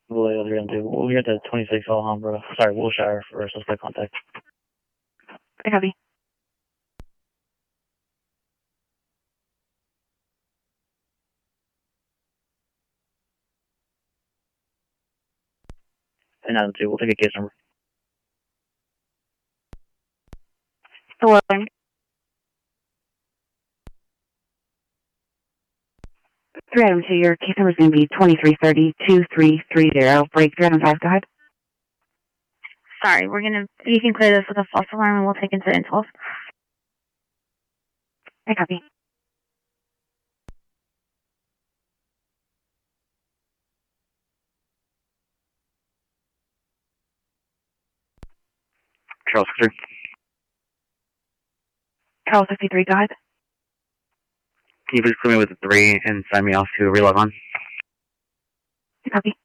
We're at the 26 Alhambra, Wilshire for suspect contact. I copy. And 902, we'll take a case number. Hello. 302, your case number is going to be 2330-2330. Break 305, go ahead. Sorry, you can clear this with a false alarm and we'll take incident 12. I copy. Charles 63. Charles 63, go ahead. Can you please clear me with the 3 and sign me off to relog on? I copy.